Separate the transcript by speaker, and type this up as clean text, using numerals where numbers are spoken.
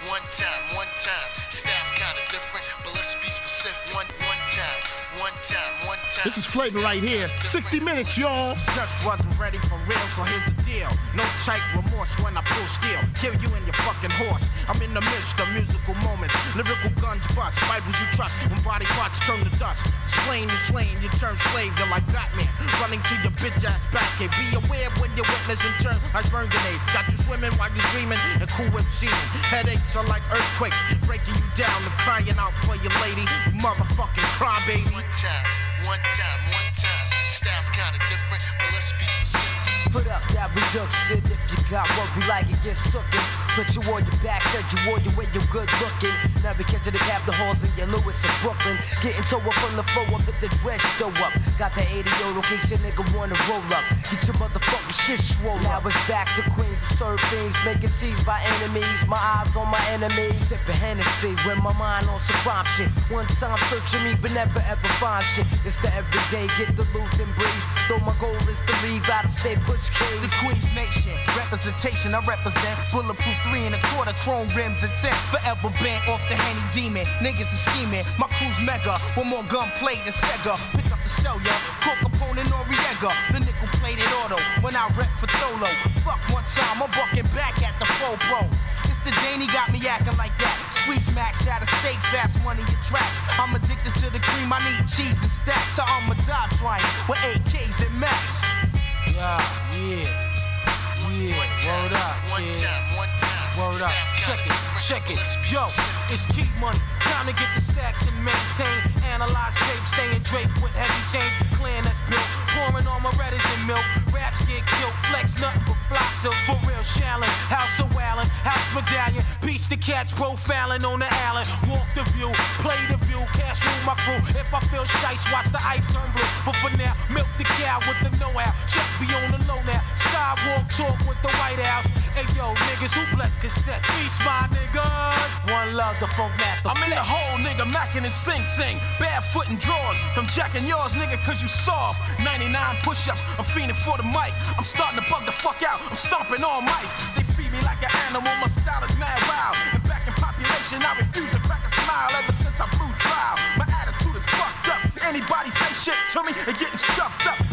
Speaker 1: one time. Styles kinda different, but let's be specific. One time.
Speaker 2: This is Flavor right here. 60 minutes, y'all.
Speaker 3: Just wasn't ready for real, so here's the deal. No tight remorse when I pull steel. Kill you and your fucking horse. I'm in the midst of musical moments. Lyrical guns bust. Bibles you trust when body parts turn to dust. Slain and slain, you turn slave. You're like Batman, running to your bitch ass back. And be aware when you witness and turn like burn grenades. Got you swimming while you're dreaming and cool MCing. Headaches are like earthquakes, breaking you down and crying out for your lady. Motherfucking crybaby.
Speaker 1: One time. Styles kinda different, but let's be specific.
Speaker 4: Put up that reduction. If you got what we like, it gets tooken. Put you on your back, said you on your way, you're good looking. Now we get to the cap, the halls in your Lewis and Brooklyn. Getting toe up from the floor up, hit the dress still up. Got the 80 euro case, your nigga wanna roll up. Get your motherfucking shit swole. Now it's back to Queens to serve things, making teas by enemies. My eyes on my enemies, sipping Hennessy with my mind on some crime shit. One time searching me, but never ever find shit. It's the everyday, get the loot and breeze. Though my goal is to leave out of state, push case.
Speaker 5: The Queens Nation, representation I represent. Bulletproof 3 1/4, chrome rims and 10. Forever bent off the Henny Demon. Niggas are scheming, my crew's mega. With more gunplay than Sega. Pick up the shell, yo. Coke Capone and Noriega. The nickel plated auto. When I rep for Tholo. Fuck one time, I'm bucking back at the Pro. It's the Danny got me acting like that. Squeeze max out of state, fast money attracts. I'm addicted to the cream, I need cheese and stacks. So I'm a dog trying with AKs and Max.
Speaker 6: Yeah. Word up, kid. Word up. Check it. Yo, it's key money. Time to get the stacks and maintain. Analyze tape, staying draped with heavy chains. Clan that's built, pouring on my redders and milk. Raps get killed, flex nothing but fly silk. For real, shallin', house of wallin', house medallion. Beats the cats profiling on the island. Walk the view, play the view, cash rule my crew. If I feel shice, watch the ice turn blue. But for now, milk the cow with the know-how. Check be on the low now. Sidewalk talk with the White House. Hey yo, niggas who bless cassettes. Peace, my niggas. One love, the funk master.
Speaker 5: I'm in the hole, nigga, mackin' and sing. Barefoot and drawers. From jacking yours, nigga, cause you soft. 99 push-ups, I'm fiending for the mic. I'm starting to bug the fuck out. I'm stomping all mice. They feed me like an animal, my style is mad wild. And back in population, I refuse to crack a smile ever since I flew trial. My attitude is fucked up. Anybody say shit to me, they getting stuffed up.